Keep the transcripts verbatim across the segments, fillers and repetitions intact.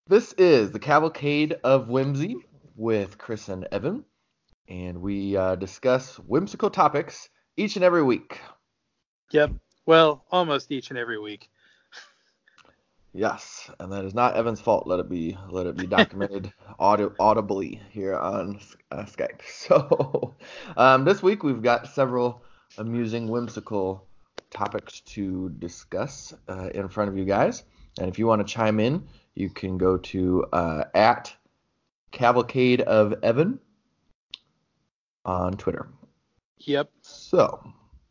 This is the Cavalcade of Whimsy with Chris and Evan, and we uh, discuss whimsical topics each and every week. Yep. Well, almost each and every week. Yes, and that is not Evan's fault. Let it be. Let it be documented audi- audibly here on uh, Skype. So, um, this week we've got several amusing, whimsical topics to discuss uh, in front of you guys. And if you want to chime in, you can go to uh, at Cavalcade of Evan on Twitter. Yep. So,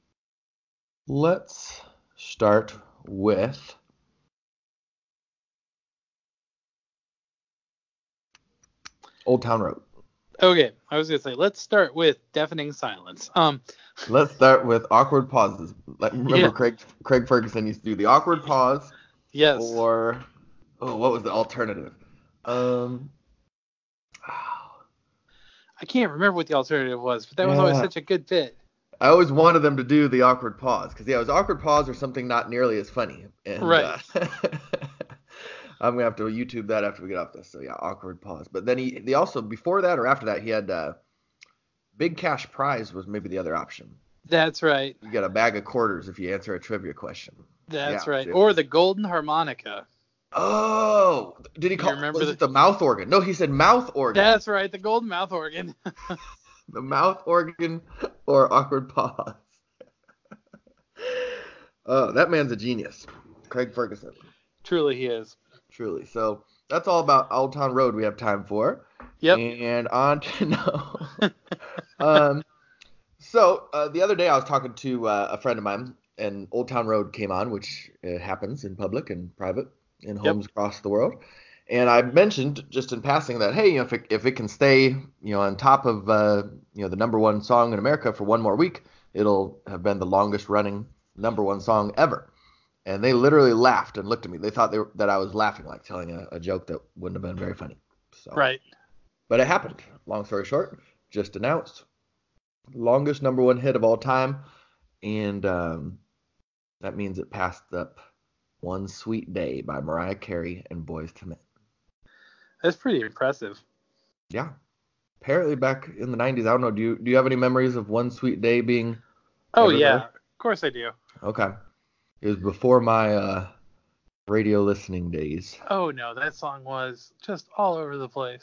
let's start with Old Town Road. Okay, I was gonna say let's start with deafening silence. Um, Let's start with awkward pauses. Like, remember, yeah. Craig Craig Ferguson used to do the awkward pause, Yes. or oh, what was the alternative? Um, I can't remember what the alternative was, but that was always yeah, such a good bit. I always wanted them to do the awkward pause because yeah, it was awkward pause or something not nearly as funny, and Right. uh, I'm gonna have to YouTube that after we get off this. So yeah, awkward pause. But then he, they also before that or after that, he had uh, big cash prize was maybe the other option. That's right. You get a bag of quarters if you answer a trivia question. That's Yeah. right. See, Or the golden harmonica. oh, did he You call? remember Was the? it the mouth organ? No, he said mouth organ. That's right. The golden mouth organ. The mouth organ or awkward pause. Oh, that man's a genius, Craig Ferguson. Truly, he is. Truly. So that's all about Old Town Road we have time for. Yep. And on to no. um. So uh, the other day I was talking to uh, a friend of mine, and Old Town Road came on, which uh, happens in public and private in homes Yep. across the world. And I mentioned just in passing that, hey, you know, if it, if it can stay, you know, on top of, uh, you know, the number one song in America for one more week, it'll have been the longest running number one song ever. And they literally laughed and looked at me. They thought they were, that I was laughing, like telling a, a joke that wouldn't have been very funny. So, Right. but it happened. Long story short, just announced longest number one hit of all time, and um, that means it passed up "One Sweet Day" by Mariah Carey and Boyz two Men. That's pretty impressive. Yeah, apparently back in the nineties. I don't know. Do you do you have any memories of "One Sweet Day" being? Oh everywhere? yeah, of course I do. Okay, it was before my uh, radio listening days. Oh no, that song was just all over the place.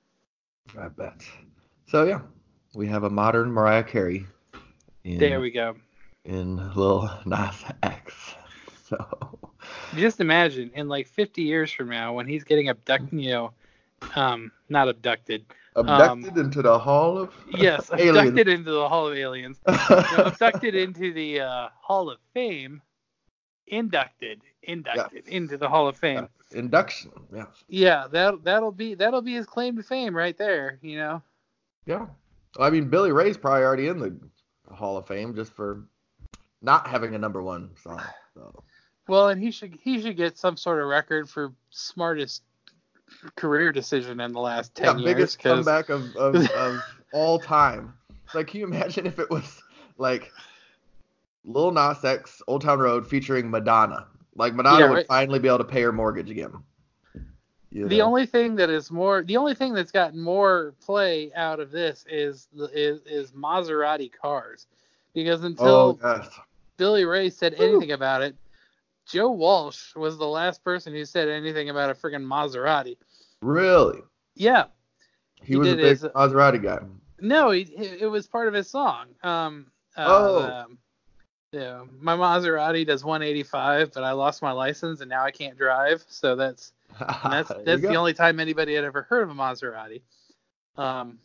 I bet. So yeah, we have a modern Mariah Carey. In, There we go. In Lil Nas X. So. Just imagine in like fifty years from now when he's getting abducted, you know, um, not abducted. Abducted um, into the Hall of Yes, Aliens. abducted into the Hall of Aliens. No, abducted into the uh, Hall of Fame. Inducted, inducted Yes. into the Hall of Fame. Uh, induction, yes. Yeah, that that'll be that'll be his claim to fame right there. You know. Yeah. Well, I mean, Billy Ray's probably already in the Hall of Fame just for not having a number one song. So. Well, and he should he should get some sort of record for smartest career decision in the last ten yeah, years. Biggest cause... comeback of, of, of all time. Like, can you imagine if it was like Lil Nas X, Old Town Road featuring Madonna? Like, Madonna yeah, would right? finally be able to pay her mortgage again. You the know? only thing that is more, the only thing that's gotten more play out of this is is is Maserati cars, because until oh, yes. Billy Ray said anything Woo. about it, Joe Walsh was the last person who said anything about a friggin' Maserati. Really? Yeah. He, he was a big his, Maserati guy. No, he, it was part of his song. Um, uh, oh. Um, yeah, my Maserati does one eighty-five, but I lost my license and now I can't drive. So that's that's that's the only time anybody had ever heard of a Maserati. Um,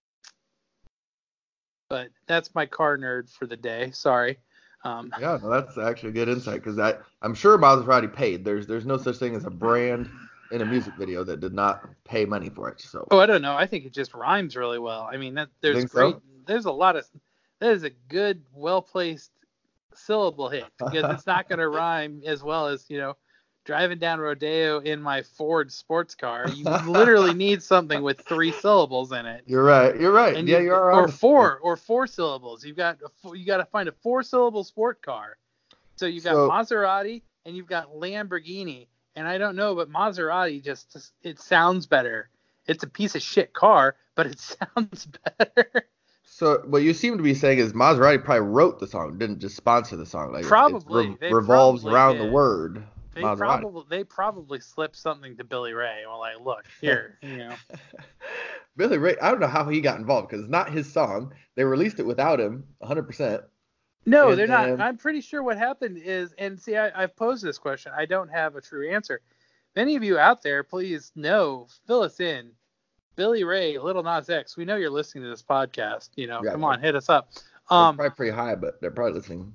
but that's my car nerd for the day. Sorry. Um, yeah, no, that's actually a good insight because I I'm sure Maserati paid. There's there's no such thing as a brand in a music video that did not pay money for it. So. Oh, I don't know. I think it just rhymes really well. I mean, that there's great. So? There's a lot of. That is a good, well placed syllable hit because it's not going to rhyme as well as, you know, driving down Rodeo in my Ford sports car. You literally need something with three syllables in it. You're right. You're right. And yeah, you, you are. Or four, or four syllables. You've got a, you got to find a four syllable sport car. So you've got so, Maserati and you've got Lamborghini, And I don't know, but Maserati just, just it sounds better. It's a piece of shit car, but it sounds better. So what you seem to be saying is Maserati probably wrote the song, didn't just sponsor the song. Like Probably. it, it They re- revolves probably around did. the word They Maserati. probably they probably slipped something to Billy Ray. Well, like, look here, you know. Billy Ray, I don't know how he got involved because it's not his song. They released it without him, one hundred percent. No, And they're not. then, I'm pretty sure what happened is, and see, I, I've posed this question. I don't have a true answer. If any of you out there, please know, fill us in. Billy Ray, Little Nas X, we know you're listening to this podcast. You know, yeah, come they're, on, hit us up. they're Um, probably pretty high, but they're probably listening.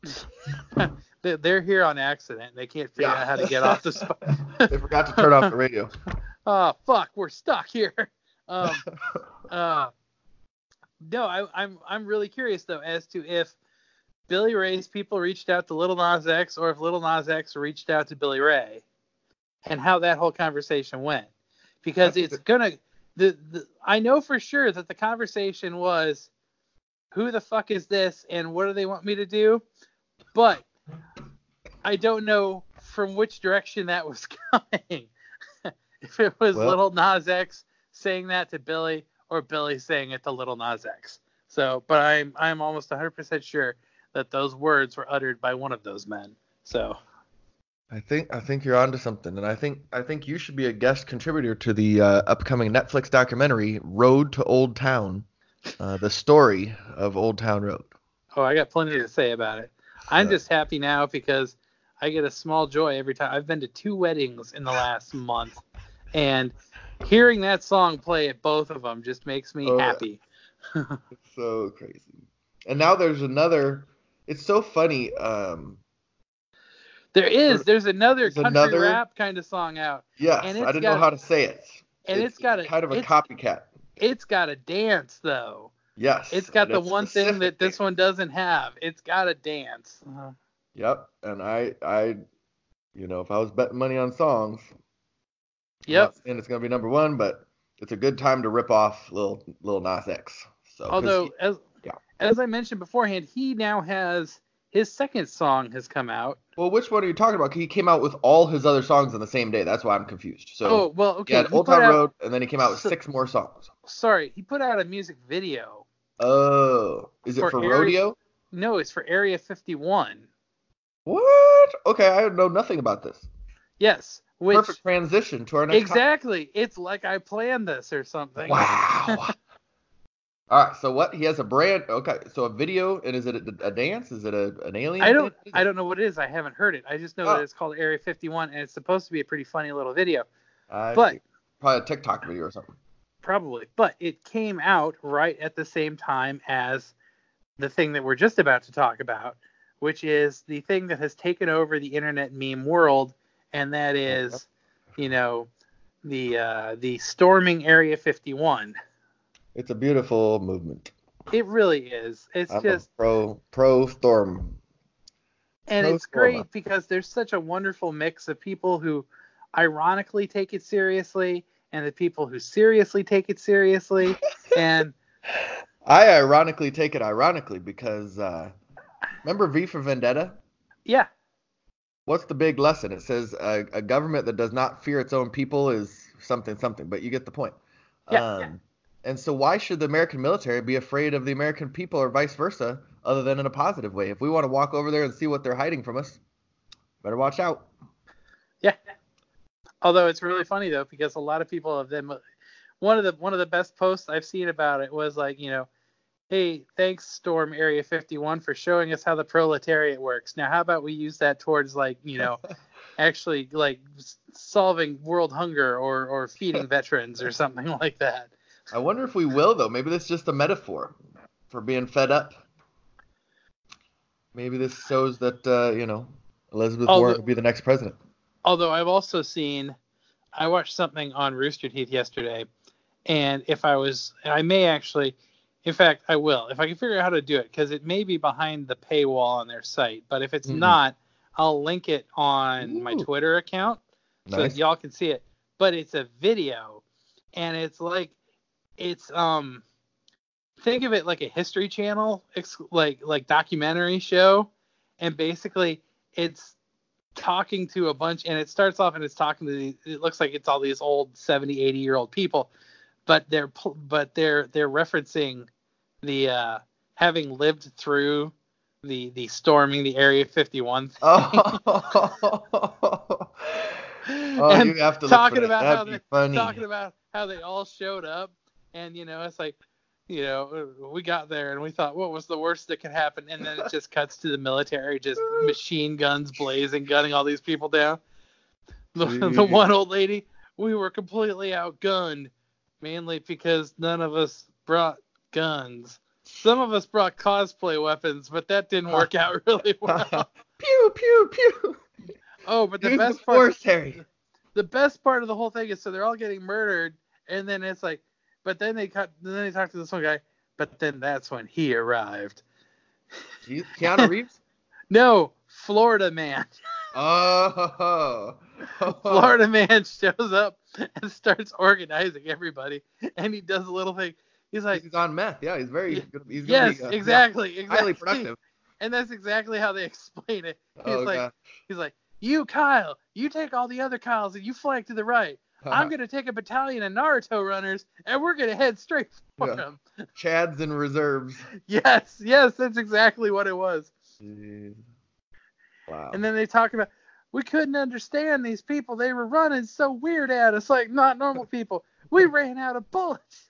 they- they're here on accident. They can't figure Yeah. out how to get off the spot. They forgot to turn off the radio. Oh, fuck, we're stuck here. Um, uh, no, I, I'm I'm really curious though as to if Billy Ray's people reached out to Little Nas X or if Little Nas X reached out to Billy Ray, and how that whole conversation went, because That's it's gonna. The, the I know for sure that the conversation was, who the fuck is this and what do they want me to do? But I don't know from which direction that was coming. If it was Well, Little Nas X saying that to Billy or Billy saying it to Little Nas X. So, but I'm I'm almost one hundred percent sure that those words were uttered by one of those men. So, I think I think you're onto something, and I think I think you should be a guest contributor to the uh, upcoming Netflix documentary Road to Old Town, uh, the story of Old Town Road. oh, I got plenty to say about it. I'm Yeah. just happy now because I get a small joy every time. I've been to two weddings in the last month, and hearing that song play at both of them just makes me Oh, happy. It's so crazy. And now there's another. It's so funny. Um, There is. There's another There's country another- rap kind of song out. yes, And I it's didn't got- know how to say it. and it's got a- kind of a it's- copycat. It's got a dance though. Yes. It's got and the it's one thing that specific. this one doesn't have. It's got a dance. Uh, Yep. And I, I, you know, if I was betting money on songs, I'm yep. not saying it's gonna be number one, but it's a good time to rip off little little Nas X. So 'cause Although, he- as yeah. as I mentioned beforehand, he now has his second song has come out. well, which one are you talking about? 'Cause he came out with all his other songs on the same day. That's why I'm confused. So oh well, he okay. had he Old put Town out- Road, and then he came out with so- six more songs. Sorry, he put out a music video. Oh, is it For for Area- rodeo? No, it's for Area fifty-one. What? Okay, I know nothing about this. Yes, which Perfect transition to our next topic. exactly. It's like I planned this or something. Wow. All right, so what? He has a brand. Okay, so a video, and is it a, a dance? Is it a, an alien? I don't thing? I don't know what it is. I haven't heard it. I just know Oh. that it's called Area fifty-one and it's supposed to be a pretty funny little video. I but- see. Probably a TikTok video or something. Probably. But it came out right at the same time as the thing that we're just about to talk about, which is the thing that has taken over the internet meme world, and that is, you know, the uh, the storming Area fifty-one. It's a beautiful movement. It really is. It's I'm just a pro pro storm. and pro it's stormer. great because there's such a wonderful mix of people who ironically take it seriously and the people who seriously take it seriously. And I ironically take it ironically because uh, remember V for Vendetta? yeah, What's the big lesson? It says a, a government that does not fear its own people is something something, but you get the point. Yeah, Um, yeah. And so why should the American military be afraid of the American people or vice versa, other than in a positive way? If we want to walk over there and see what they're hiding from us, better watch out. yeah. Although it's really funny though because a lot of people have them. One of the one of the best posts I've seen about it was like, you know, hey, thanks Storm Area fifty-one for showing us how the proletariat works. Now how about we use that towards like, you know, actually like s- solving world hunger or or feeding veterans or something like that. I wonder if we will, though. Maybe that's just a metaphor for being fed up. Maybe this shows that, uh, you know, Elizabeth Although- Warren will be the next president. Although I've also seen, I watched something on Rooster Teeth yesterday, and if I was, I may actually, in fact, I will, if I can figure out how to do it, because it may be behind the paywall on their site, but if it's Mhm. not, I'll link it on my Ooh. Twitter account so Nice. that y'all can see it. But it's a video, and it's like, it's, um, think of it like a History Channel, ex- like, like documentary show, and basically it's, talking to a bunch, and it starts off and it's talking to the, it looks like it's all these old seventy, eighty year old people, but they're but they're they're referencing the uh, having lived through the the storming the Area fifty-one thing. Oh, oh and you have to look talking for that. about That'd how be they funny. talking about how they all showed up, and you know it's like, you know, we got there and we thought, what was the worst that could happen? And then it just cuts to the military, just machine guns blazing, gunning all these people down. The, the one old lady, we were completely outgunned, mainly because none of us brought guns. Some of us brought cosplay weapons, but that didn't work out really well. Pew pew pew. Oh, but the Use best the part, force, Harry. the best part of the whole thing is, so they're all getting murdered, and then it's like, but then they cut, then they talk to this one guy, but then that's when he arrived. Keanu Reeves? No, Florida Man. Oh. Florida Man shows up and starts organizing everybody, and he does a little thing. He's like, he's on meth. Yeah, he's very. He's yes, gonna be, uh, exactly, yeah, exactly. highly productive. And that's exactly how they explain it. He's Oh, like, God. he's like, you Kyle, you take all the other Kyles and you flank to the right. I'm gonna take a battalion of Naruto runners and we're gonna head straight for Yeah. them. Chads and reserves. Yes, yes, that's exactly what it was. Jeez. Wow. And then they talk about, we couldn't understand these people. They were running so weird at us, like not normal people. We ran out of bullets.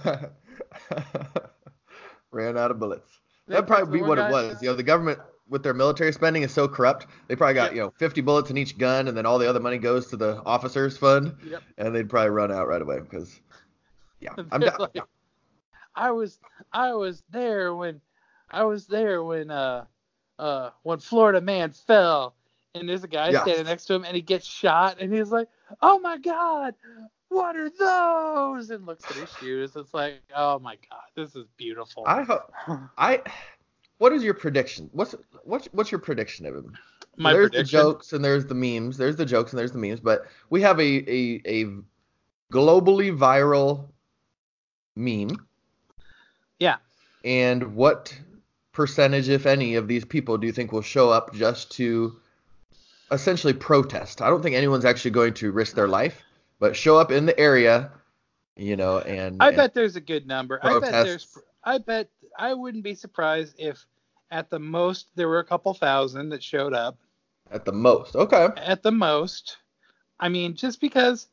Ran out of bullets. They That'd put probably the be one what it guy- was. You know, the government with their military spending is so corrupt. They probably got, Yeah. you know, fifty bullets in each gun, and then all the other money goes to the officers' fund. Yep. And they'd probably run out right away because, yeah, I'm They're down. like, Yeah. I was I was there when I was there when uh uh when Florida Man fell, and there's a guy Yeah. standing next to him and he gets shot and he's like, oh my God, what are those? And looks at his shoes. It's like, oh my God, this is beautiful. I hope. I. What is your prediction? What's what's what's your prediction of him? My there's prediction. the jokes and there's the memes. There's the jokes and there's the memes. But we have a a, a globally viral meme. Yeah. And what percentage, if any, of these people do you think will show up just to essentially protest? I don't think anyone's actually going to risk their life, but show up in the area, you know, and I and bet there's a good number. protest. I bet there's. I bet I wouldn't be surprised if at the most there were a couple thousand that showed up. At the most. Okay. At the most. I mean, just because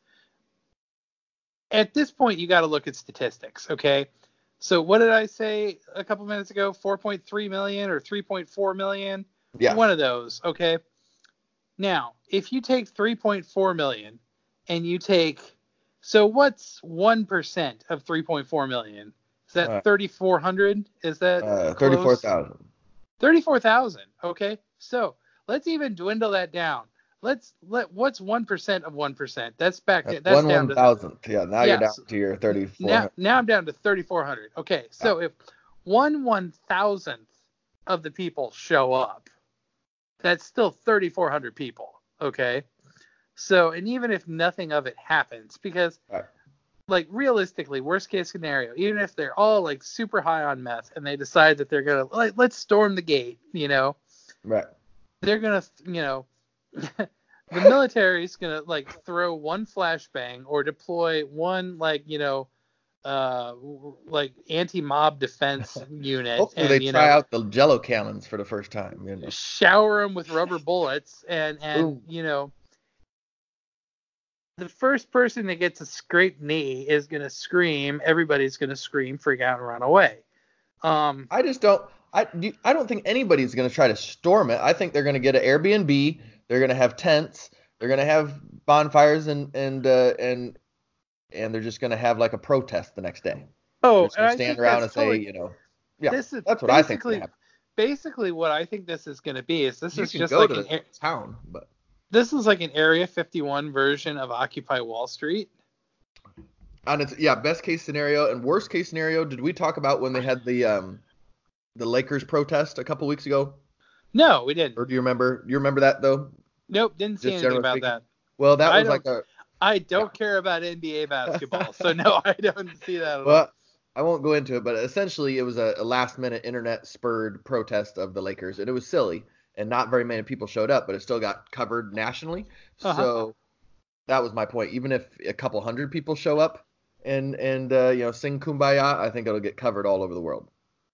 at this point you got to look at statistics, okay? So what did I say a couple minutes ago? four point three million or three point four million? Yeah. One of those, okay? Now, if you take three point four million and you take, so what's one percent of three point four million? Is that Uh, thirty-four hundred? Is that Uh, close? thirty-four thousand. thirty-four thousand. Okay. So let's even dwindle that down. Let's let what's one percent of one percent? That's back to, That's, that's one down one to thousandth. Yeah. Now Yeah, you're down so- to your thirty-four. now, now I'm down to thirty-four hundred. Okay. So if one one thousandth of the people show up, that's still thirty-four hundred people. Okay. So, and even if nothing of it happens, because Right. like realistically, worst case scenario, even if they're all like super high on meth and they decide that they're gonna like let's storm the gate, you know, Right. they're gonna, you know, the military's gonna like throw one flashbang or deploy one like you know, uh, like anti-mob defense unit, Hopefully and they you try know, out the Jello cannons for the first time. You know. shower them with rubber bullets, and and Ooh. you know. The first person that gets a scraped knee is going to scream. Everybody's going to scream, freak out, and run away. Um, I just don't. I do- I don't think anybody's going to try to storm it. I think they're going to get an Airbnb. They're going to have tents. They're going to have bonfires and and uh, and and they're just going to have like a protest the next day. oh, They're just and going I to stand think around and that's say, totally, you know, yeah, this is that's what I think. basically, basically what I think this is going to be is this You is can just go like to an the town, but this is like an Area fifty-one version of Occupy Wall Street. and it's yeah, best case scenario and worst case scenario. Did we talk about when they had the um the Lakers protest a couple weeks ago? No, we didn't. Or do you remember? Do you remember that though? Nope, didn't see Just anything generally about speaking? that. Well, that I was like a I don't care about N B A basketball, so no, I don't see that at all. well, I won't go into it, but essentially it was a, a last minute internet spurred protest of the Lakers, and it was silly. and not very many people showed up, but it still got covered nationally. Uh-huh. So that was my point. Even if a couple hundred people show up and and uh, you know sing Kumbaya, I think it'll get covered all over the world.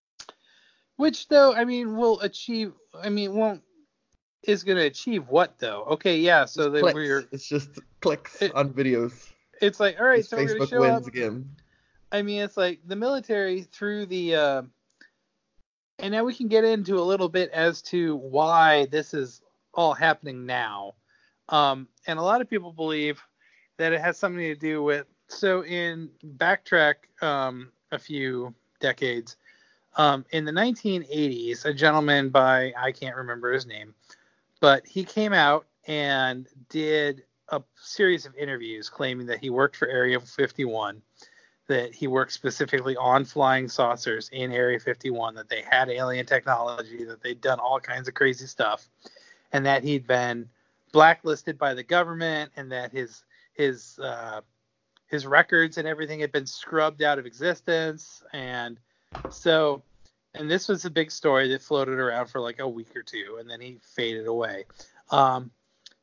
Which though, I mean, will achieve. I mean, won't is going to achieve what though? Okay, yeah. So Just that clicks. we're It's just clicks it, on videos. it's like, all right, Just so we're going to Facebook show up. wins again. I mean, it's like the military through the, uh, and now we can get into a little bit as to why this is all happening now. Um, and a lot of people believe that it has something to do with, so in backtrack um, a few decades, um, in the nineteen eighties, a gentleman by, I can't remember his name, but he came out and did a series of interviews claiming that he worked for Area fifty-one, that he worked specifically on flying saucers in Area fifty-one, that they had alien technology, that they'd done all kinds of crazy stuff, and that he'd been blacklisted by the government, and that his his uh, his records and everything had been scrubbed out of existence. And so, and this was a big story that floated around for like a week or two, and then he faded away. Um,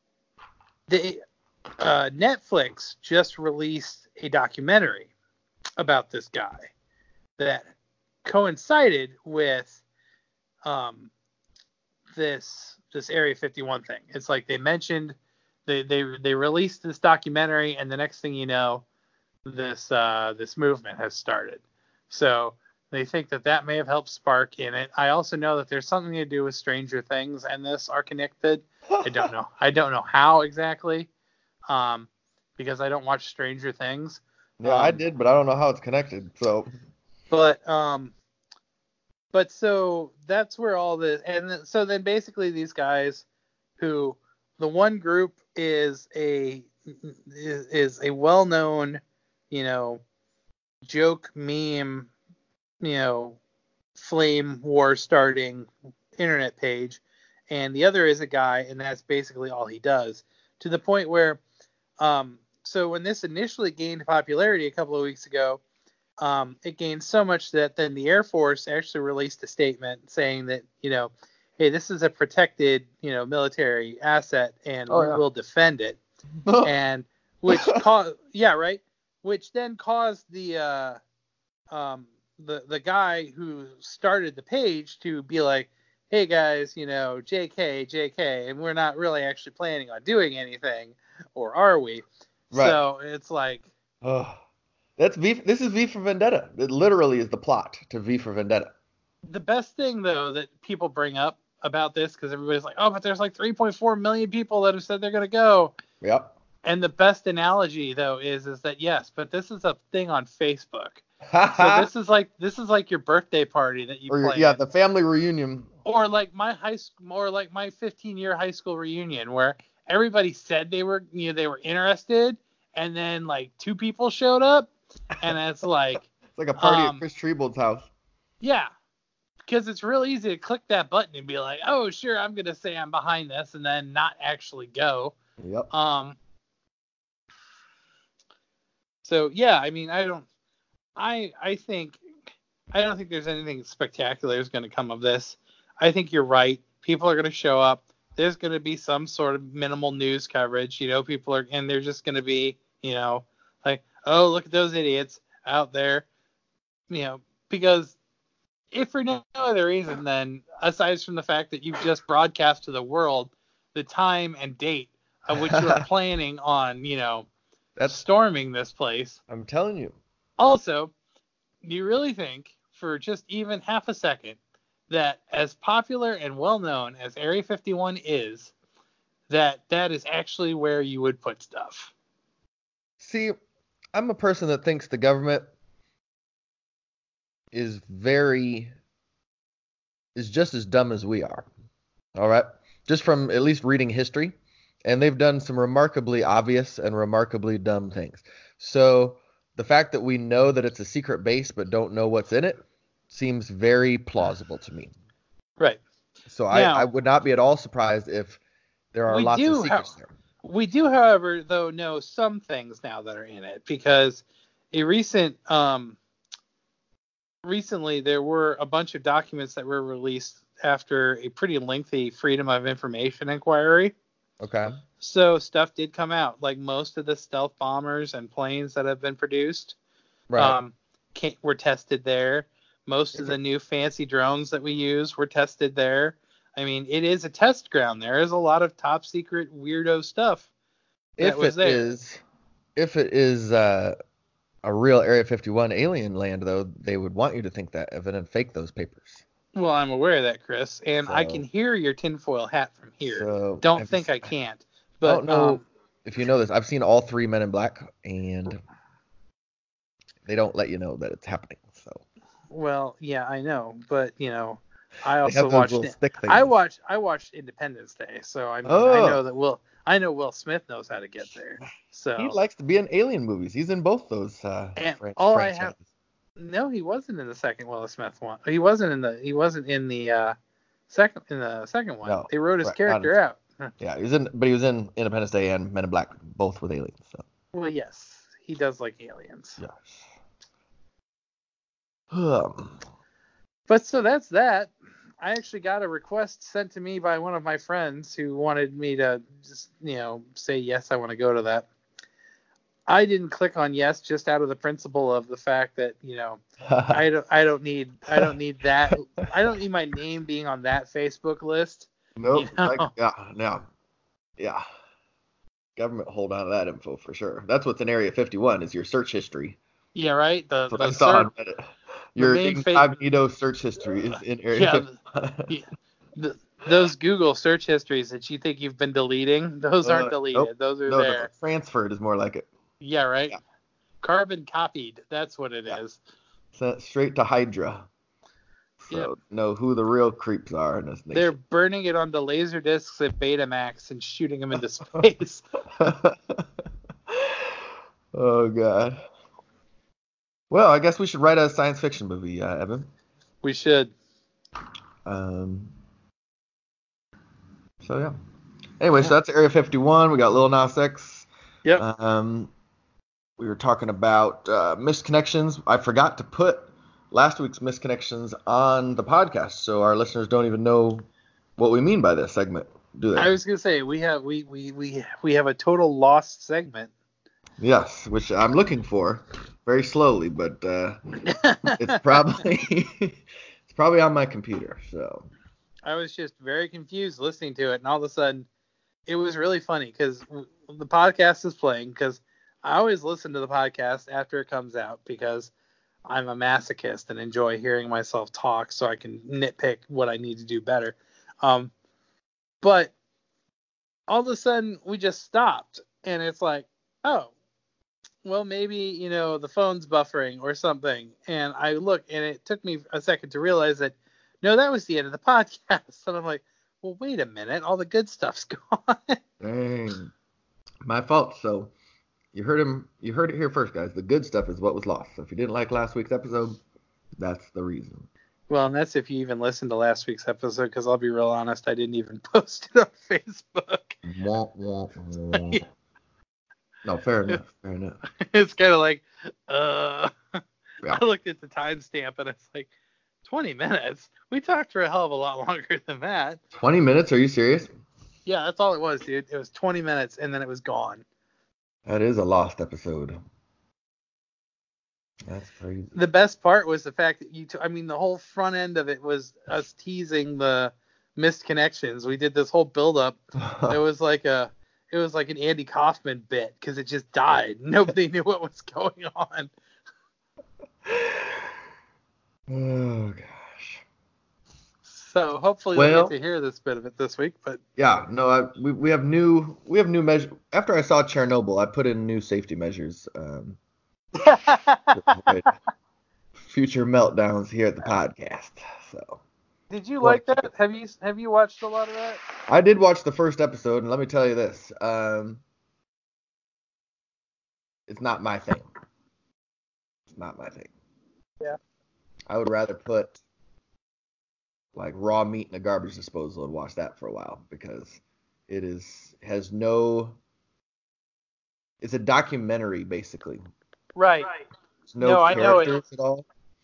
the uh, Netflix just released a documentary about this guy that coincided with um, this this Area fifty-one thing. It's like they mentioned they they they released this documentary, and the next thing you know, this uh, this movement has started. So they think that that may have helped spark in it. I also know that there's something to do with Stranger Things and this are connected. I don't know. I don't know how exactly, um, because I don't watch Stranger Things. Yeah, I Um, did, but I don't know how it's connected. So but um, but so that's where all this, and th- so then basically these guys, who the one group is a is, is a well-known, you know, joke meme, you know, flame war starting internet page, and the other is a guy, and that's basically all he does. To the point where, um, so when this initially gained popularity a couple of weeks ago, um, it gained so much that then the Air Force actually released a statement saying that, you know, hey, this is a protected, you know, military asset, and oh we yeah. will defend it. And which caused, yeah, right, which then caused the uh, um, the the guy who started the page to be like, hey guys, you know, J K, J K, and we're not really actually planning on doing anything, or are we? Right. So it's like, Oh, that's V. This is V for Vendetta. It literally is the plot to V for Vendetta. the best thing though that people bring up about this, because everybody's like, oh, but there's like three point four million people that have said they're gonna go. Yep. And the best analogy though is is that yes, but this is a thing on Facebook. So Ha this is like this is like your birthday party that you Or your, yeah, plan, the family reunion. or like my high school, or like my fifteen year high school reunion where everybody said they were, you know, they were interested, and then like two people showed up, and it's like, It's like a party at um, Chris Treble's house. yeah, because it's real easy to click that button and be like, oh sure, I'm gonna say I'm behind this, and then not actually go. Yep. Um, so yeah, I mean, I don't, I I think I don't think there's anything spectacular is going to come of this. I think you're right. People are going to show up. There's going to be some sort of minimal news coverage. You know, people are, and they're just going to be, you know, like, oh, look at those idiots out there, you know, because if for no other reason than aside from the fact that you've just broadcast to the world the time and date of which you are planning on, you know, That's. storming this place. I'm telling you. Also, do you really think, for just even half a second, that as popular and well known as Area fifty-one is, that that is actually where you would put stuff? See, I'm a person that thinks the government is very is just as dumb as we are. All right? Just from at least reading history, and they've done some remarkably obvious and remarkably dumb things. So, the fact that we know that it's a secret base but don't know what's in it seems very plausible to me. Right. So I, I Now, would not be at all surprised if there are we lots of do, secrets ho- there. we do, however, though, know some things now that are in it, because a recent, um, recently there were a bunch of documents that were released after a pretty lengthy Freedom of Information inquiry. Okay. So stuff did come out. Like most of the stealth bombers and planes that have been produced Right. um, came, were tested there. Most of the new fancy drones that we use were tested there. I mean, it is a test ground. There is a lot of top secret weirdo stuff that If was it there. is, if it is uh, a real Area fifty-one alien land, though, they would want you to think that of it and fake those papers. Well, I'm aware of that, Chris, and So, I can hear your tinfoil hat from here. So Don't have think you, I can't. I But don't know um, if you know this. I've seen all three Men in Black, and they don't let you know that it's happening. So well, yeah, I know, but you know, I they also have those watched little it. stick things. I watched I watched Independence Day, so I mean, I Oh, know that Will I know Will Smith knows how to get there. he So likes to be in alien movies. He's in both those uh, and fran- all I franchises. have no, he wasn't in the second Will Smith one. He wasn't in the he wasn't in the uh, second in the second one. No, They wrote his right, not in character out. Yeah, he was in, but he was in Independence Day and Men in Black, both with aliens. So Well, yes, he does like aliens. yes. Um, But so that's that. I actually got a request sent to me by one of my friends who wanted me to just, you know, say yes, I want to go to that. I didn't click on yes just out of the principle of the fact that, you know, I don't I don't need I don't need that I don't need my name being on that Facebook list. nope. You know? Like, yeah, no, yeah. Government hold on to that info for sure. That's what's in Area fifty-one is your search history. Yeah, right. The That's what the I saw search, on Reddit. Your main fa- incognito search history is in Area yeah, fifty-one. yeah, the, those Google search histories that you think you've been deleting, those aren't Uh, deleted. nope. Those are No, no, there. no. Transferred is more like it. Yeah, right. Yeah. Carbon copied. That's what it Yeah. is. Sent straight to Hydra. So Yep. know who the real creeps are in this nation. They're burning it onto laser discs at Betamax and shooting them into space. Oh god. Well, I guess we should write a science fiction movie, uh, Evan. We should. Um. So yeah. Anyway, so that's Area fifty-one. We got Lil Nas X. Yep. Um. We were talking about uh, missed connections. I forgot to put last week's missed connections on the podcast, so our listeners don't even know what we mean by this segment, do they? I was gonna say we have we we we we have a total lost segment. Yes, which I'm looking for very slowly, but uh, it's probably it's probably on my computer. So I was just very confused listening to it, and all of a sudden, it was really funny because the podcast is playing. Because I always listen to the podcast after it comes out because I'm a masochist and enjoy hearing myself talk, so I can nitpick what I need to do better. Um, but all of a sudden, we just stopped, and it's like, oh, well, maybe, you know, the phone's buffering or something. And I look, and it took me a second to realize that, no, that was the end of the podcast. And I'm like, well, wait a minute. All the good stuff's gone. dang, my fault. So you heard him. You heard it here first, guys. The good stuff is what was lost. So if you didn't like last week's episode, that's the reason. Well, and that's if you even listened to last week's episode, because I'll be real honest, I didn't even post it on Facebook. Wah, wah, wah. No, fair enough. Fair enough. It's kind of like, uh, Yeah. I looked at the timestamp and it's like, twenty minutes? We talked for a hell of a lot longer than that. twenty minutes? Are you serious? Yeah, that's all it was, dude. It was twenty minutes and then it was gone. That is a lost episode. That's crazy. The best part was the fact that you, t- I mean, the whole front end of it was us teasing the missed connections. We did this whole build up. It was like a, it was like an Andy Kaufman bit because it just died. Nobody knew what was going on. Oh gosh. So hopefully Well- we'll get to hear this bit of it this week. But Yeah, no, I, we we have new we have new measure. After I saw Chernobyl, I put in new safety measures. Um, to avoid future meltdowns here at the podcast. So did you like that? Have you have you watched a lot of that? I did watch the first episode, and let me tell you this: um, it's not my thing. It's not my thing. Yeah. I would rather put like raw meat in a garbage disposal and watch that for a while because it is has no. It's a documentary basically. Right. There's no, No, I know it. characters at all.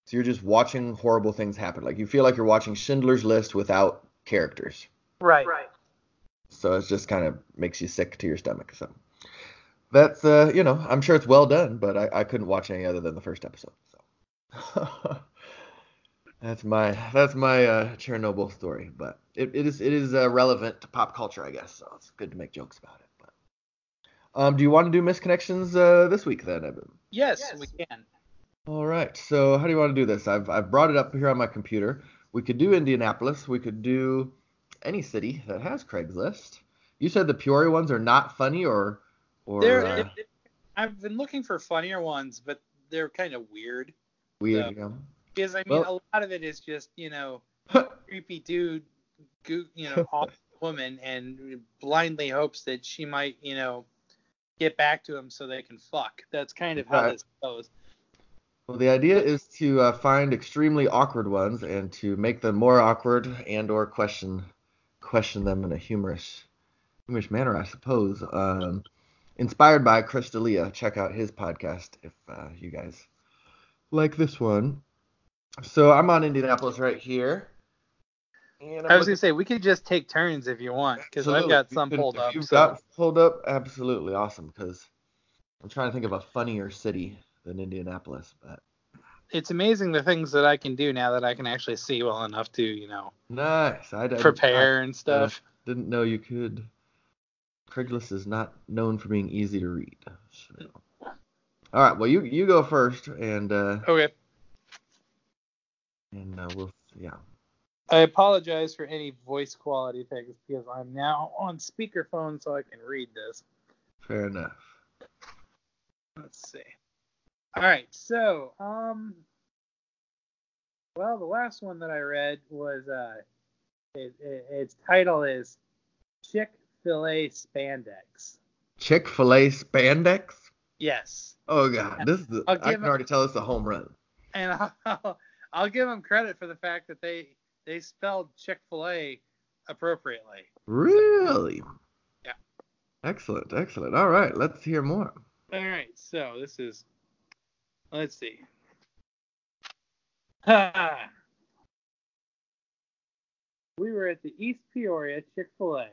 So you're just watching horrible things happen. Like you feel like you're watching Schindler's List without characters. Right. Right. So it just kind of makes you sick to your stomach. So that's uh, you know, I'm sure it's well done, but I, I couldn't watch any other than the first episode. So that's my that's my uh, Chernobyl story. But it, it is it is uh, relevant to pop culture, I guess. So it's good to make jokes about it. But um, do you want to do misconnections uh, this week then, Evan? Yes, Yes. we can. All right. So how do you want to do this? I've I've brought it up here on my computer. We could do Indianapolis. We could do any city that has Craigslist. You said the Peoria ones are not funny, or or There, uh, it, it- I've been looking for funnier ones, but they're kind of weird. weird. so- You know? Because I mean, Well- a lot of it is just you know, creepy dude, goo, you know, awful woman, and blindly hopes that she might, you know, get back to him so they can fuck. That's kind of how Right. this goes. Well, the idea is to uh, find extremely awkward ones and to make them more awkward and or question question them in a humorous humorous manner, I suppose. Um, inspired by Chris D'Elia. Check out his podcast if uh, you guys like this one. So I'm on Indianapolis right here. And I'm I was looking- gonna say we could just take turns if you want, because I've Absolutely. got You some can- pulled if up. You've So got pulled up, absolutely awesome. Because I'm trying to think of a funnier city than Indianapolis, but it's amazing the things that I can do now that I can actually see well enough to, you know, nice. I, I prepare and stuff. didn't know you could. Craigslist is not known for being easy to read. So. All right. Well, you you go first, and uh, Okay. and uh, we'll yeah. I apologize for any voice quality things because I'm now on speakerphone so I can read this. Fair enough. Let's see. All right, so um, well, the last one that I read was uh, it, it, its title is Chick-fil-A Spandex. Chick-fil-A spandex. Yes, Oh God, this is the, I'll I give can it- already tell it's a home run. and I'll, I'll give them credit for the fact that they they spelled Chick-fil-A appropriately. Really? Yeah. Excellent, excellent. All right, let's hear more. All right, so this is, let's see. We were at the East Peoria Chick-fil-A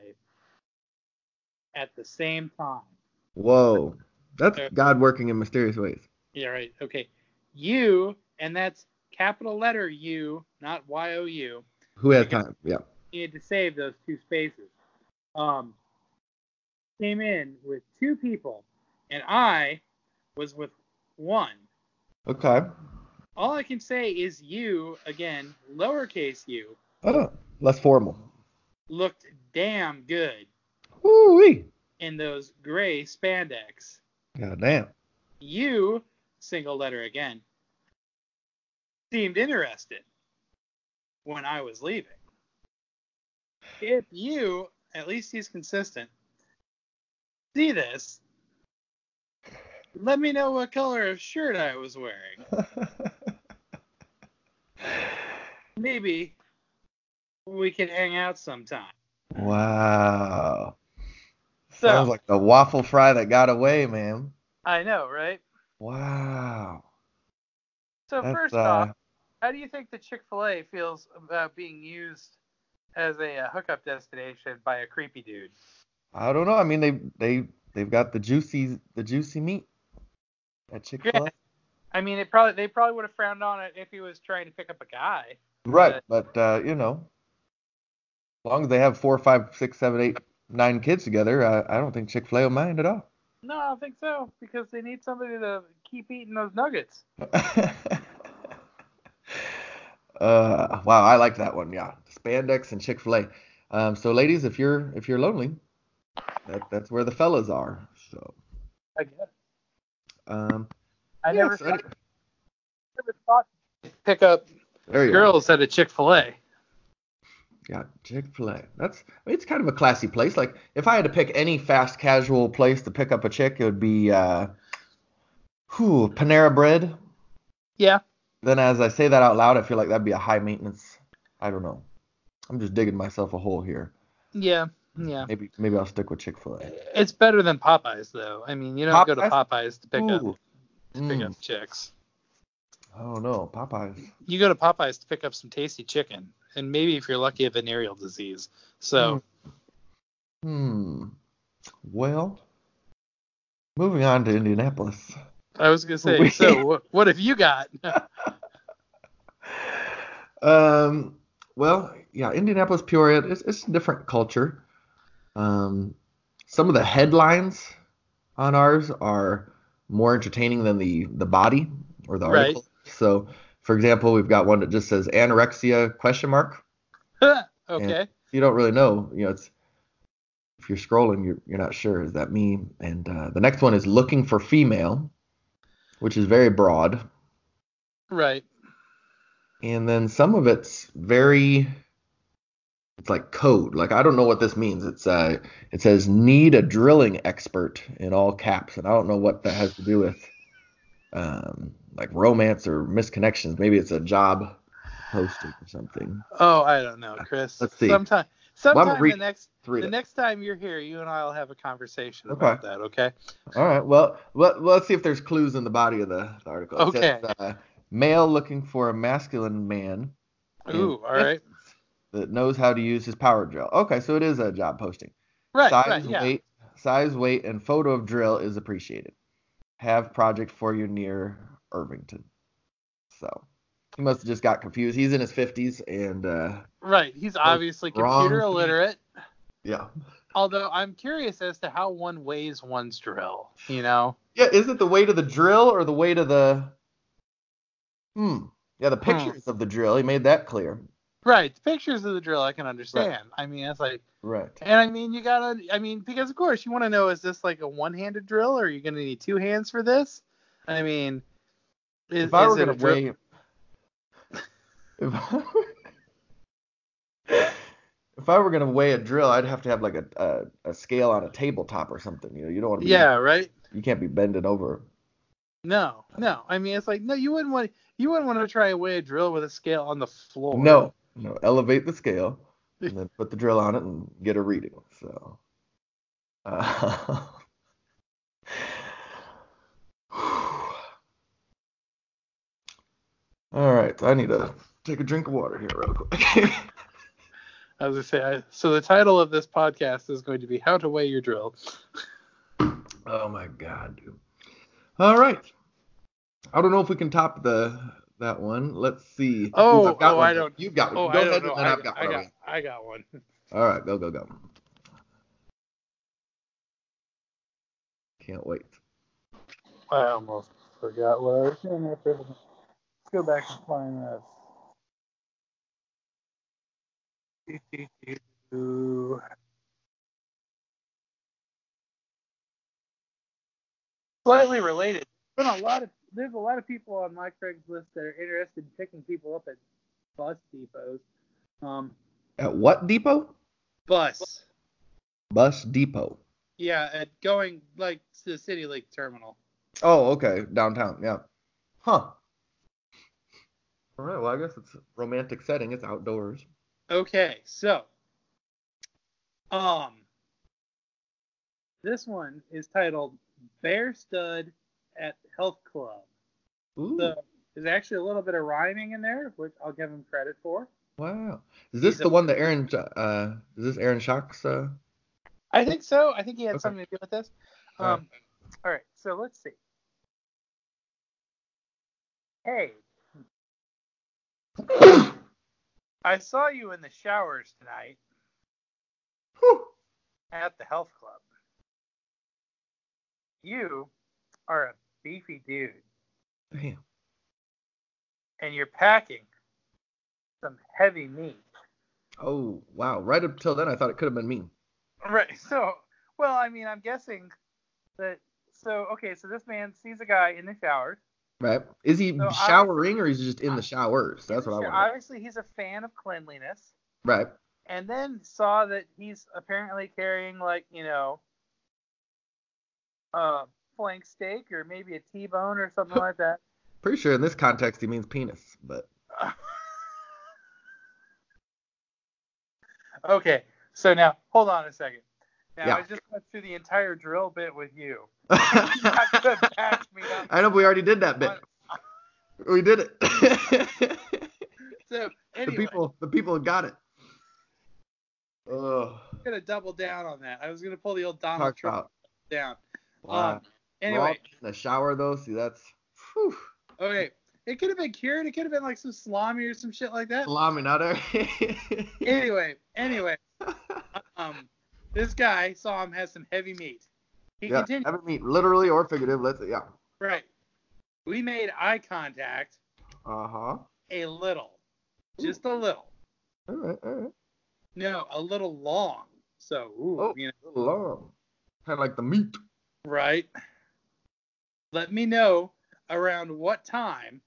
at the same time. Whoa, that's Uh, God working in mysterious ways. Yeah, right. Okay. You, and that's capital letter U, not Y O U. Who has Because- time? Yeah. You had to save those two spaces. Um, came in with two people, and I was with one. Okay. All I can say is you, again, lowercase u, Oh, less formal. looked damn good Woo-wee. in those gray spandex. God damn. You, single letter again, seemed interested when I was leaving. If you, at least he's consistent, see this, let me know what color of shirt I was wearing. Maybe we could hang out sometime. Wow. So- Sounds like the waffle fry that got away, man. I know, right? Wow. So That's, first uh, off, how do you think the Chick-fil-A feels about being used as a uh, hookup destination by a creepy dude? I don't know. I mean, they they they've got the juicy the juicy meat at Chick-fil-A. Yeah. I mean, it probably they probably would have frowned on it if he was trying to pick up a guy. Right, but uh, you know, as long as they have four, five, six, seven, eight, nine kids together, uh, I don't think Chick-fil-A will mind at all. No, I don't think so because they need somebody to keep eating those nuggets. uh, wow, I like that one. Yeah, spandex and Chick-fil-A. Um, so ladies, if you're if you're lonely, that that's where the fellas are. So, I guess. um, I yeah, never, so thought, any- never thought to pick up there you girls at a Chick-fil-A. Yeah, Chick-fil-A. That's I mean, it's kind of a classy place. Like if I had to pick any fast casual place to pick up a chick, it would be uh whew, Panera Bread. Yeah. Then as I say that out loud, I feel like that'd be a high maintenance. I don't know. I'm just digging myself a hole here. Yeah. Yeah. Maybe maybe I'll stick with Chick-fil-A. It's better than Popeyes, though. I mean, you don't go to Popeyes? Popeyes to pick up Ooh. to pick Mm. up chicks. Oh no, Popeyes. You go to Popeyes to pick up some tasty chicken, and maybe if you're lucky, a venereal disease. So. Hmm. hmm. Well, moving on to Indianapolis. I was gonna say. So what? What have you got? um. Well, yeah, Indianapolis, Peoria. It's, it's a different culture. Um. Some of the headlines on ours are more entertaining than the the body or the Right. article. So, for example, we've got one that just says anorexia question mark. And Okay. you don't really know, you know, it's if you're scrolling, you're you're not sure is that me. And uh, the next one is looking for female, which is very broad. Right. And then some of it's very it's like code. Like I don't know what this means. It's uh it says need a drilling expert in all caps, and I don't know what that has to do with um, like romance or misconnections. Maybe it's a job posting or something. Oh, I don't know, Chris. Let's see. Sometime, Well, I'm gonna sometime read the next, read the it. next time you're here, you and I'll have a conversation Okay. about that. Okay. All right. Well, let, let's see if there's clues in the body of the, the article. It Okay. says uh, male looking for a masculine man in Ooh. All right. fifties that knows how to use his power drill. Okay, so it is a job posting. Right. Right. Size, Yeah. weight, size, weight, and photo of drill is appreciated. Have project for you near Irvington. So he must have just got confused. He's in his fifties and uh, Right. He's obviously computer wrong. illiterate. Yeah. Although I'm curious as to how one weighs one's drill. You know. Yeah. Is it the weight of the drill or the weight of the? Hmm. Yeah, the Hmm. pictures of the drill. He made that clear. Right. The pictures of the drill I can understand. Right. I mean, it's like. Right. And I mean, you gotta. I mean, because of course you want to know: is this like a one-handed drill, or are you gonna need two hands for this? I mean, is, if I is were it gonna a drill? weigh, if I, if I were gonna weigh a drill, I'd have to have like a, a a scale on a tabletop or something. You know, you don't want to be. Yeah. Right. You can't be bending over. No. No. I mean, it's like no. You wouldn't want. You wouldn't want to try and weigh a drill with a scale on the floor. No. No. Elevate the scale and then put the drill on it and get a reading. So. Uh, All right, I need to take a drink of water here real quick. As I say, I, so the title of this podcast is going to be "How to Weigh Your Drill." Oh my God, dude. All right. I don't know if we can top the that one. Let's see. Oh, Ooh, I've got oh, one. I don't. You've got one. Oh, Go I ahead don't know. and then I, I've got I one. got. I got one. All right, go go go. Can't wait. I almost forgot what I was saying there. Let's go back and find this. Slightly related. There's been a lot of there's a lot of people on my Craigslist that are interested in picking people up at bus depots. Um, At what depot? bus. Bus depot. Yeah, at going like to the City Lake terminal. Oh, okay, downtown. Yeah. Huh. All right. Well, I guess it's a romantic setting. It's outdoors. Okay, so um, this one is titled "Bear Stud at Health Club." Ooh. So there's actually a little bit of rhyming in there, which I'll give him credit for. Wow. Is this He's the a, one that Aaron? Uh, is this Aaron Schock's? Uh... I think so. I think he had Okay. something to do with this. Um, All right. all right. So let's see. Hey, I saw you in the showers tonight Whew. at the health club. You are a beefy dude. Damn. And you're packing some heavy meat. Oh, wow. Right up till then, I thought it could have been me. Right. So, well, I mean, I'm guessing that. So, okay. So this man sees a guy in the showers. Right. Is he So showering or is he just in the showers? That's what I want to know. Obviously, he's a fan of cleanliness. Right. And then saw that he's apparently carrying, like, you know, a flank steak or maybe a T-bone or something like that. Pretty sure in this context he means penis, but. Okay. So now, hold on a second. Now, yeah. I just went through the entire drill bit with you. You're not gonna back me up. I know we already did that bit. On, We did it. So The anyway, people, the people got it. Oh, I'm gonna double down on that. I was gonna pull the old Donald talk Trump about down. why Um. raw Anyway, in the shower though. See, that's whew, okay. It could have been cured. It could have been like some salami or some shit like that. salami, not there. Anyway, anyway, um, this guy saw him has some heavy meat. He Yeah, continued. haven't meat, literally or figurative. Let's yeah. Right. We made eye contact Uh huh. a little, just a little. All right, all right. No, a little long. So, ooh, Oh, you know, a little long. Kind of like the meat. right. Let me know around what time,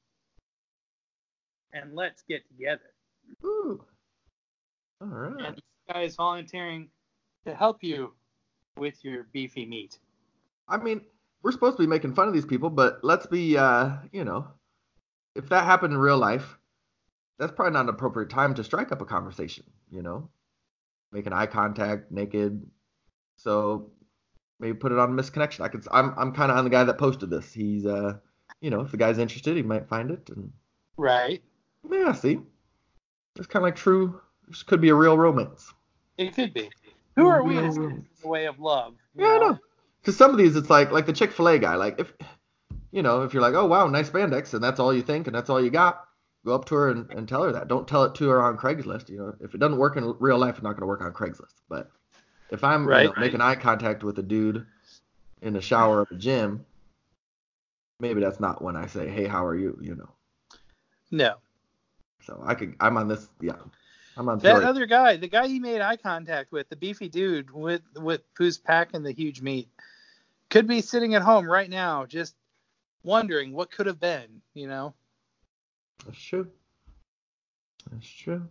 and let's get together. Ooh. All right. And this guy is volunteering to help you with your beefy meat. I mean, we're supposed to be making fun of these people, but let's be, uh, you know, if that happened in real life, that's probably not an appropriate time to strike up a conversation, you know, making eye contact, naked. So maybe put it on misconnection. I could, I'm, I'm kind of on the guy that posted this. He's, uh, you know, if the guy's interested, he might find it. And Right. yeah, see, it's kind of like true. This could be a real romance. It could be. Who are we Real to stand romance. in the way of love? You Yeah, I know? know. Because some of these, it's like, like the Chick-fil-A guy. Like if, you know, if you're like, oh wow, nice spandex, and that's all you think, and that's all you got, go up to her and, and tell her that. Don't tell it to her on Craigslist. You know, if it doesn't work in real life, it's not going to work on Craigslist. But if I'm, you Right. know, making eye contact with a dude in the shower of a gym, maybe that's not when I say, hey, how are you? You know. No. So I could, I'm on this, yeah, I'm on That theory. other guy, the guy he made eye contact with, the beefy dude with with who's packing the huge meat, could be sitting at home right now, just wondering what could have been. You know. That's true. That's true.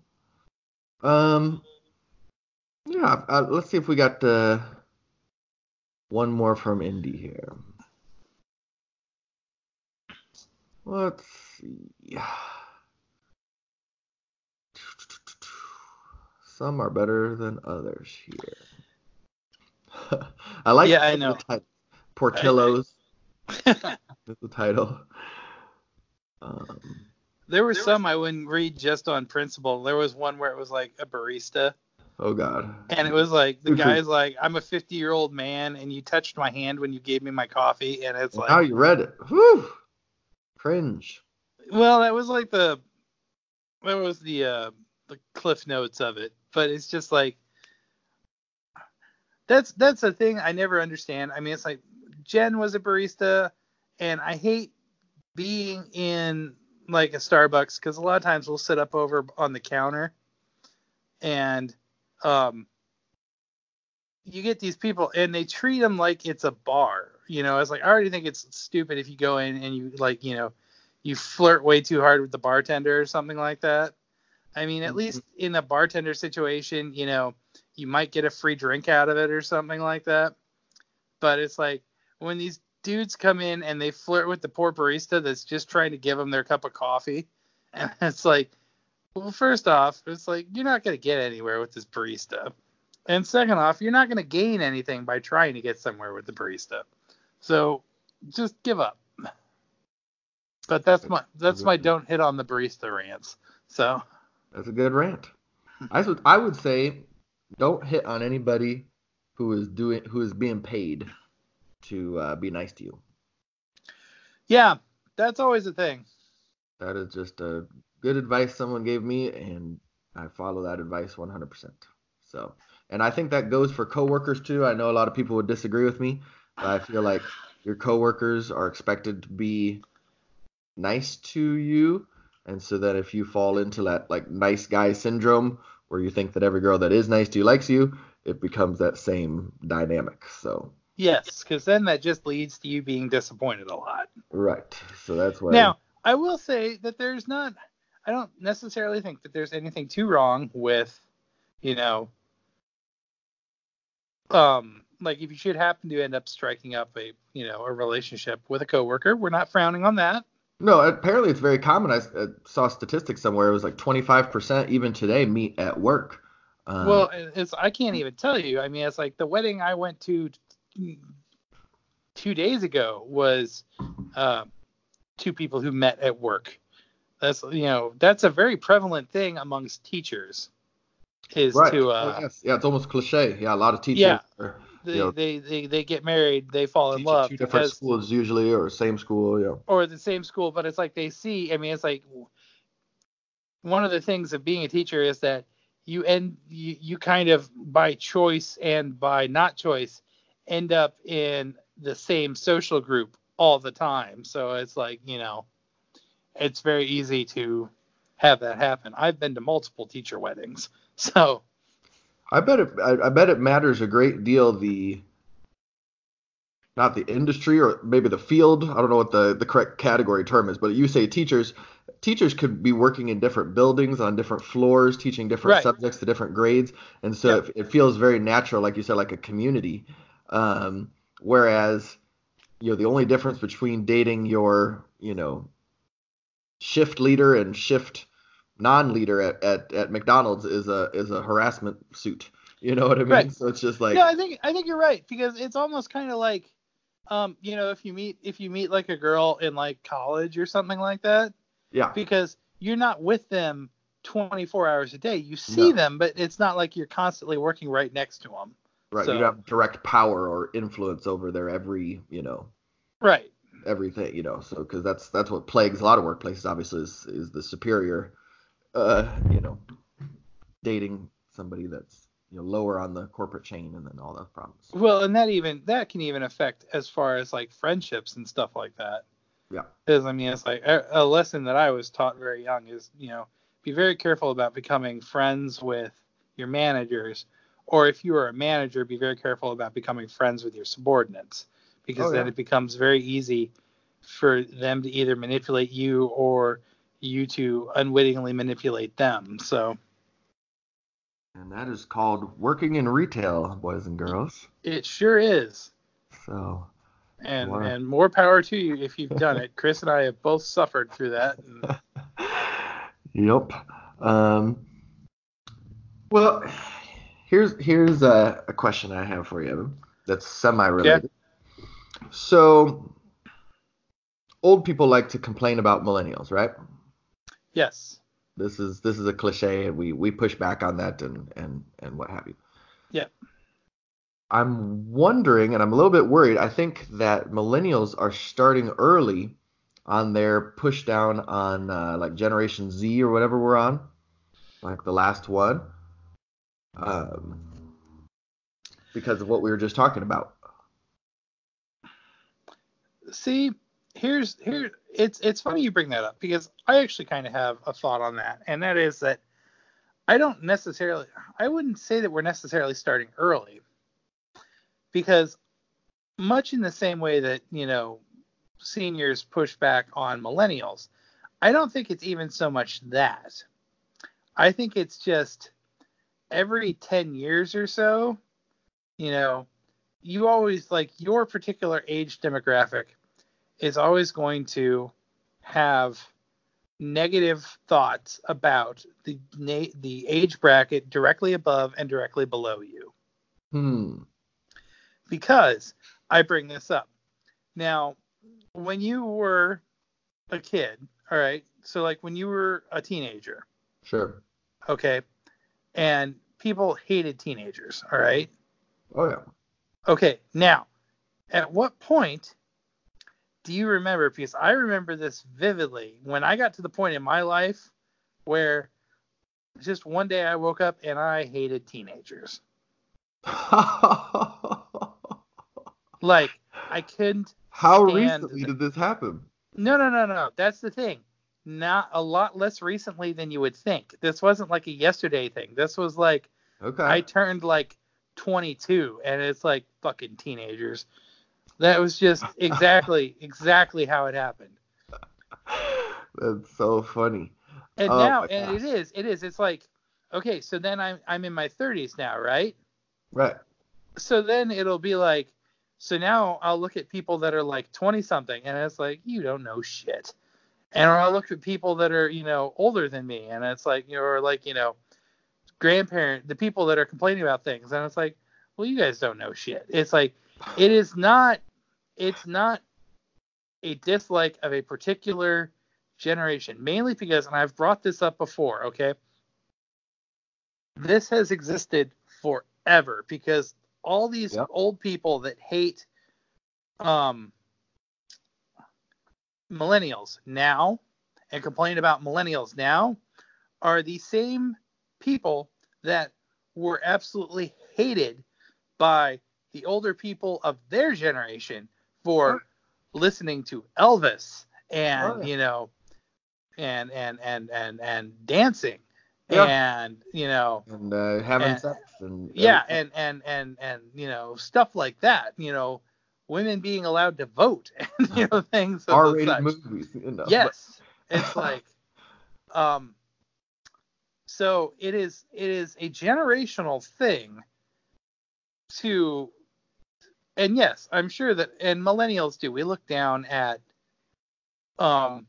Um, yeah, uh, let's see if we got uh, one more from Indy here. Let's see. Some are better than others here. I like Yeah, I know. the title. Portillo's is the title. Um, There were some I wouldn't read just on principle. There was one where it was like a barista, oh God. and it was like the Too true. guy's like, "I'm a fifty-year-old man, and you touched my hand when you gave me my coffee," and it's And like, how you read it. Whew. Cringe. well, that was like the that was the uh, the cliff notes of it, but it's just like that's that's the thing I never understand. I mean, it's like Jen was a barista, and I hate being in like a Starbucks because a lot of times we'll sit up over on the counter and um you get these people and they treat them like it's a bar. You know, it's like I already think it's stupid if you go in and you like, you know, you flirt way too hard with the bartender or something like that. I mean, at least in a bartender situation, you know, you might get a free drink out of it or something like that. But it's like when these dudes come in and they flirt with the poor barista that's just trying to give them their cup of coffee. And it's like, well, first off, it's like you're not going to get anywhere with this barista. And second off, you're not going to gain anything by trying to get somewhere with the barista. So just give up. But that's my that's my don't hit on the barista rants. So That's a good rant. I would I would say don't hit on anybody who is doing who is being paid to uh, be nice to you. yeah, that's always a thing. That is just a good advice someone gave me, and I follow that advice one hundred percent. So, and I think that goes for coworkers too. I know a lot of people would disagree with me, but I feel like your coworkers are expected to be nice to you, and so that if you fall into that like nice guy syndrome where you think that every girl that is nice to you likes you, it becomes that same dynamic. So, Yes, because then that just leads to you being disappointed a lot. right. So that's why. Now, I will say that there's not, I don't necessarily think that there's anything too wrong with, you know, um, like if you should happen to end up striking up a, you know, a relationship with a coworker, we're not frowning on that. No, apparently it's very common. I uh, saw statistics somewhere. It was like twenty-five percent even today meet at work. Um, Well, it's I can't even tell you. I mean, it's like the wedding I went to two days ago was uh, two people who met at work. That's, you know, that's a very prevalent thing amongst teachers is Right. to, Oh, uh, yes. Yeah, it's almost cliche. Yeah, a lot of teachers yeah, are, you they, know, they, they, they get married, they fall in teach at love two different because, schools usually, or same school. Yeah. or the same school, but it's like they see, I mean, it's like one of the things of being a teacher is that you end, you, you kind of by choice and by not choice end up in the same social group all the time. So it's like, you know, it's very easy to have that happen. I've been to multiple teacher weddings. So, I bet it. I, I bet it matters a great deal. The not the industry or maybe the field. I don't know what the, the correct category term is, but you say teachers. Teachers could be working in different buildings on different floors, teaching different right. subjects to different grades, and so Yep. it, it feels very natural, like you said, like a community. Um, whereas, you know, the only difference between dating your, you know, shift leader and shift non-leader at, at, at McDonald's is a is a harassment suit. You know what I Right. mean? So it's just No, like, I think I think you're right because it's almost kind of like, um, you know, if you meet if you meet like a girl in like college or something like that, yeah, because you're not with them twenty-four hours a day. You see no, them, but it's not like you're constantly working right next to them. right. You don't So, have direct power or influence over their every, you know, right. everything, you know. So because that's that's what plagues a lot of workplaces, obviously, is is the superior, uh, you know, dating somebody that's, you know, lower on the corporate chain, and then all those problems. Well, and that even that can even affect as far as like friendships and stuff like that. Yeah. Because I mean, it's like a, a lesson that I was taught very young is, you know, be very careful about becoming friends with your managers, or if you are a manager, be very careful about becoming friends with your subordinates, because Oh then yeah. it becomes very easy for them to either manipulate you or you to unwittingly manipulate them. So And that is called working in retail, boys and girls. it sure is. So I And want and more power to you if you've done it. Chris and I have both suffered through that. And to. Yep. Um, well, here's here's a, a question I have for you, Evan, that's yeah, semi-related. So, old people like to complain about millennials, right? yes, This is this is a cliche, and we we push back on that and and and what have you. yeah. I'm wondering, and I'm a little bit worried. I think that millennials are starting early on their push down on uh, like Generation Z or whatever we're on, like the last one, um, because of what we were just talking about. See, here's here it's it's funny you bring that up because I actually kind of have a thought on that, and that is that I don't necessarily I wouldn't say that we're necessarily starting early because much in the same way that, you know, seniors push back on millennials, I don't think it's even so much that. I think it's just every ten years or so, you know, you always like your particular age demographic is always going to have negative thoughts about the the age bracket directly above and directly below you. Hmm. Because I bring this up. Now, when you were a kid, all right, so like when you were a teenager, Sure. okay, and people hated teenagers, all right? Oh yeah. Okay, now, at what point do you remember? Because I remember this vividly when I got to the point in my life where just one day I woke up and I hated teenagers. Like, I couldn't How stand recently them. did this happen? No, no, no, no. That's the thing. Not a lot less recently than you would think. This wasn't like a yesterday thing. This was like Okay. I turned like twenty-two and it's like fucking teenagers. That was just exactly exactly how it happened. That's so funny. And Oh now my and it gosh. is it is it's like okay, so then I'm I'm in my thirties now, right? Right. So then it'll be like so now I'll look at people that are like twenty something and it's like you don't know shit. And or I'll look at people that are, you know, older than me and it's like, you know, or like, you know, grandparent, the people that are complaining about things and it's like, well, you guys don't know shit. It's like it is not it's not a dislike of a particular generation, mainly because, and I've brought this up before, okay, this has existed forever because all these Yep. old people that hate um, millennials now and complain about millennials now are the same people that were absolutely hated by the older people of their generation for listening to Elvis and, Oh, yeah. you know, and and and and and dancing Yeah. and, you know, And uh, having and sex and every. yeah, and and and and you know, stuff like that, you know, women being allowed to vote and, you know, things of the R-rated such. movies, you know. Yes, it's But like um so it is it is a generational thing to, and yes, I'm sure that, and millennials do, we look down at um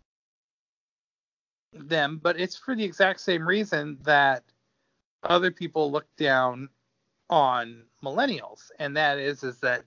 them, but it's for the exact same reason that other people look down on millennials, and that is is that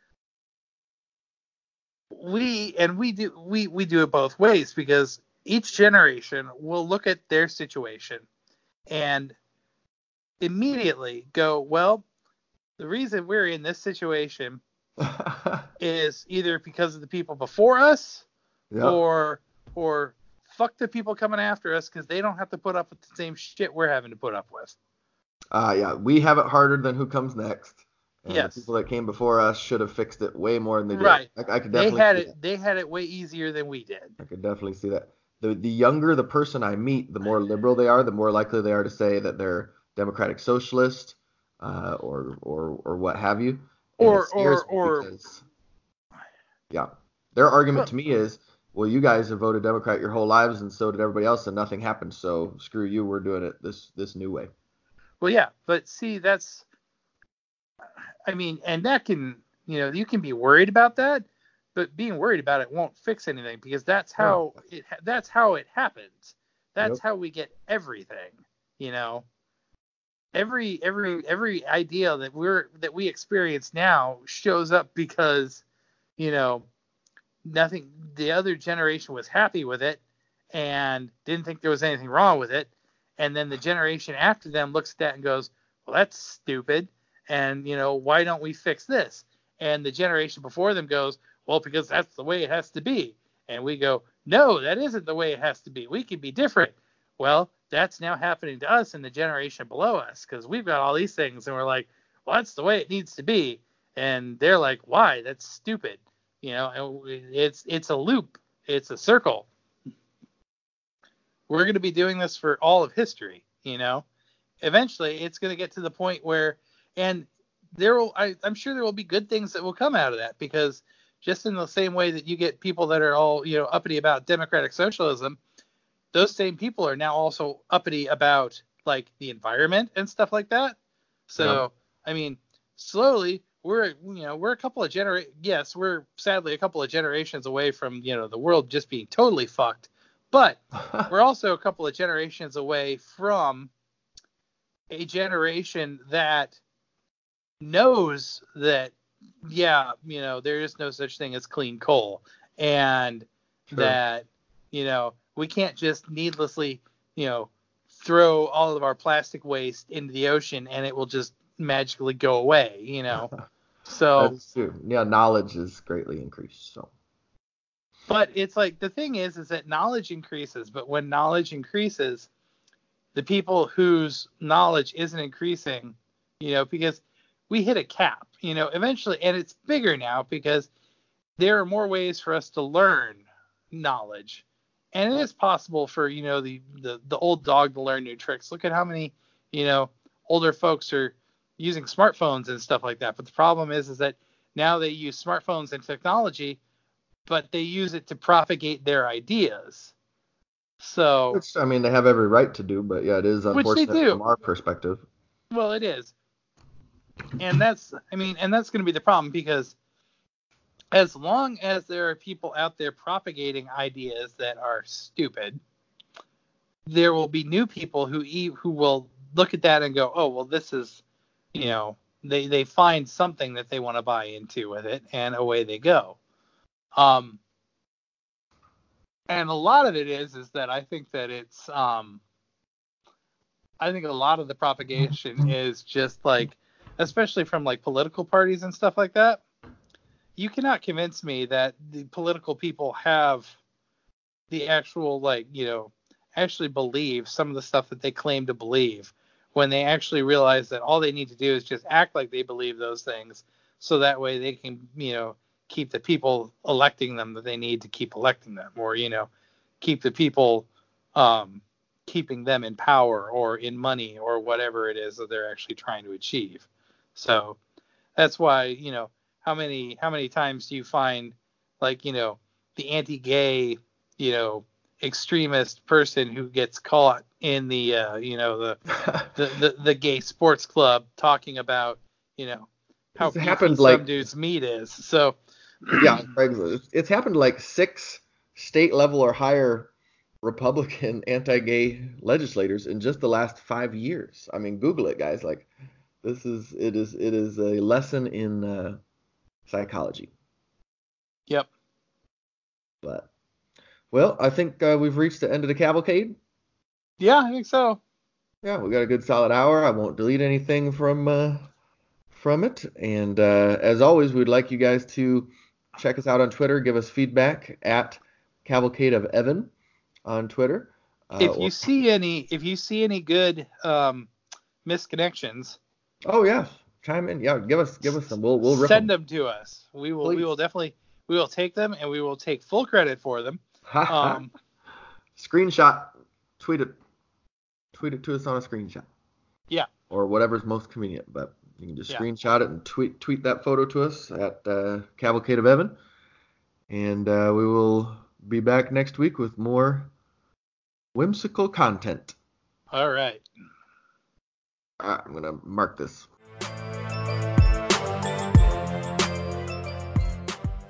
we and we do we we do it both ways, because each generation will look at their situation and immediately go, well, the reason we're in this situation is either because of the people before us, yep. or or fuck the people coming after us because they don't have to put up with the same shit we're having to put up with. Uh, yeah, we have it harder than who comes next, and the Yes. people that came before us should have fixed it way more than they did. Right. I, I could They definitely had see it that. they had it way easier than we did. I could definitely see that. The the younger the person I meet, the more liberal they are, the more likely they are to say that they're democratic socialist, uh, or or or what have you. And it Or or scares me or because, yeah, their argument well, to me is, well, you guys have voted Democrat your whole lives, and so did everybody else, and nothing happened. So screw you, we're doing it this this new way. well yeah, but see, that's, I mean, and that can, you know, you can be worried about that, but being worried about it won't fix anything, because that's No. how it that's how it happens. That's Yep. how we get everything, you know. Every every every idea that we're that we experience now shows up because, you know, nothing, the other generation was happy with it and didn't think there was anything wrong with it, and then the generation after them looks at that and goes, well, that's stupid, and, you know, why don't we fix this? And the generation before them goes, well, because that's the way it has to be. And we go, no, that isn't the way it has to be, we can be different. Well, that's now happening to us in the generation below us, because we've got all these things and we're like, well, that's the way it needs to be. And they're like, why? That's stupid. You know, it's it's a loop. It's a circle. We're going to be doing this for all of history, you know. Eventually, it's going to get to the point where, and there will, I, I'm sure there will be good things that will come out of that, because just in the same way that you get people that are all, you know, uppity about democratic socialism, those same people are now also uppity about, like, the environment and stuff like that. Yep. So, I mean, slowly we're, you know, we're a couple of genera yes, we're sadly a couple of generations away from, you know, the world just being totally fucked, but we're also a couple of generations away from a generation that knows that, yeah, you know, there is no such thing as clean coal, and Sure. that, you know, we can't just needlessly, you know, throw all of our plastic waste into the ocean and it will just magically go away, you know. That So, is true. Yeah, knowledge is greatly increased. So. but it's like, the thing is, is that knowledge increases, but when knowledge increases, the people whose knowledge isn't increasing, you know, because we hit a cap, you know, eventually, and it's bigger now because there are more ways for us to learn knowledge. And it is possible for, you know, the, the, the old dog to learn new tricks. Look at how many, you know, older folks are using smartphones and stuff like that. But the problem is, is that now they use smartphones and technology, but they use it to propagate their ideas. So, Which, I mean, they have every right to do, but yeah, it is which they unfortunate do. from our perspective. Well, it is. And that's, I mean, and that's going to be the problem, because as long as there are people out there propagating ideas that are stupid, there will be new people who who will look at that and go, oh, well, this is, you know, they, they find something that they want to buy into with it, and away they go. Um, And a lot of it is is that I think that it's um I think a lot of the propagation is just like, especially from like political parties and stuff like that. You cannot convince me that the political people have the actual, like, you know, actually believe some of the stuff that they claim to believe, when they actually realize that all they need to do is just act like they believe those things, so that way they can, you know, keep the people electing them that they need to keep electing them, or, you know, keep the people um, keeping them in power or in money or whatever it is that they're actually trying to achieve. So that's why, you know, how many how many times do you find, like, you know, the anti-gay, you know, extremist person who gets caught in the uh, you know, the, the the the gay sports club talking about, you know, how It's beefy happened some like dude's meat is. So yeah, on Craigslist. It's happened to like six state level or higher Republican anti-gay legislators in just the last five years. I mean, Google it, guys. Like, this is it is it is a lesson in uh, psychology. yep. But well, I think uh, we've reached the end of the cavalcade. Yeah, I think so. Yeah, we got a good solid hour. I won't delete anything from uh, from it. And uh, as always, we'd like you guys to check us out on Twitter. Give us feedback at Cavalcade of Evan on Twitter. Uh, If or, you see any if you see any good um misconnections, oh yeah, chime in. Yeah, give us give us some. We'll we'll rip send them. them to us. We will we Please. will definitely we will take them, and we will take full credit for them. Ha ha. Um Screenshot. Tweet it. Tweet it to us on a screenshot. yeah. Or whatever's most convenient. But you can just Yeah. screenshot it and tweet tweet that photo to us at uh, Cavalcade of Evan. And uh, we will be back next week with more whimsical content. All right. All right, I'm going to mark this.